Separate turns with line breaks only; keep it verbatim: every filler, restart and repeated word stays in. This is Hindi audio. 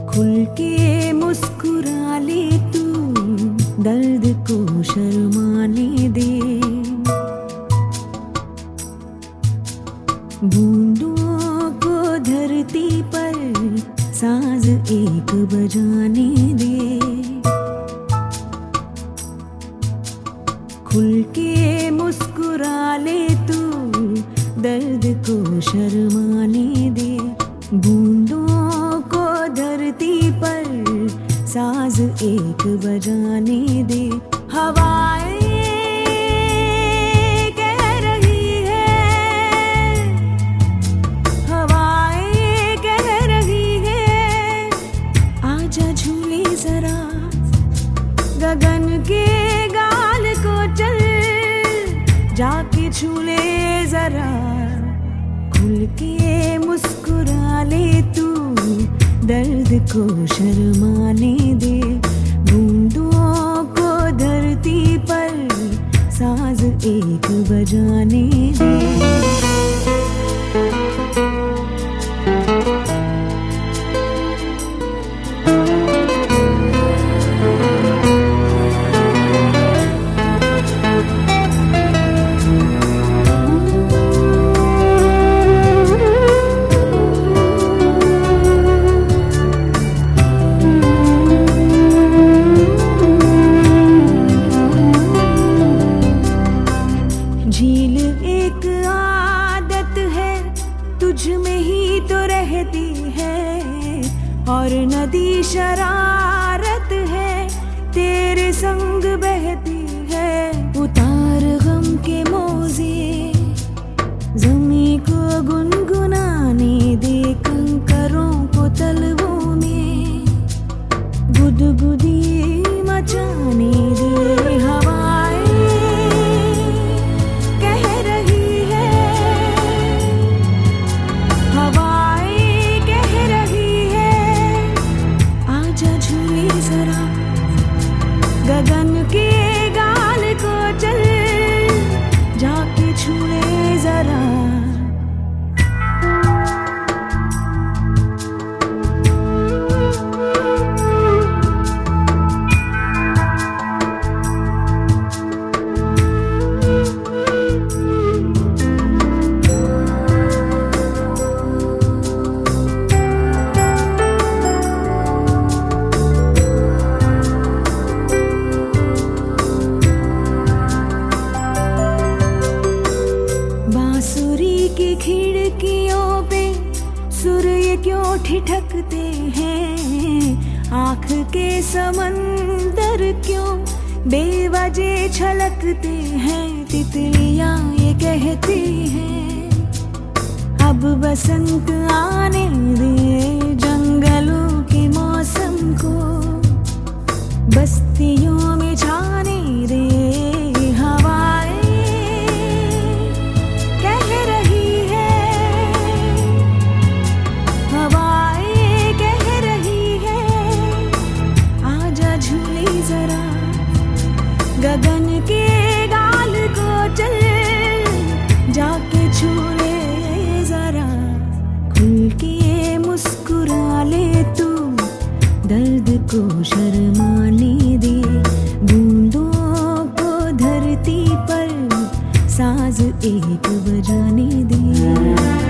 खुल के मुस्कुरा ले तू, दर्द को शर्माने दे। बूंदों को धरती पर साज एक बजाने दे। खुल के मुस्कुरा ले तू, दर्द को शर्माने दे। बूंदों को धरती पर साज एक बजाने दे। हवाएं कह रही है, हवाएं कह रही है, आजा झूले जरा गगन के गाल को चल, जाके झूले जरा। खुल के मुस्कुरा ले तू, दर्द को शर्माने दे। बूंदों को धरती पर साज एक बजाने दे। झील एक आदत है, तुझ में ही तो रहती है, और नदी शरारत है, तेरे संग बहती है। उतार गम के मोजे, ज़मीं को गुनगुनाने दे, कंकरों को तलवों में गुदगुदी मचाने दे। हवाएं कह रही है, हवाएं कह रही है, आजा झूले जरा गगन के गाल को चल, जाके झूले जरा। बांसुरी की खिड़कियों पे सुर ये क्यों ठिठकते हैं, आँख के समंदर क्यों बेवजह छलकते हैं। तितलियां ये कहती हैं, अब बसंत आने दे, जंगलों के मौसम को बस्तियों में छाने दे। गगन के गाल को चल, जाके झूले जरा। खुल के मुस्कुरा ले तू, दर्द को शर्माने दे। बूंदों को धरती पर साज एक बजाने दे।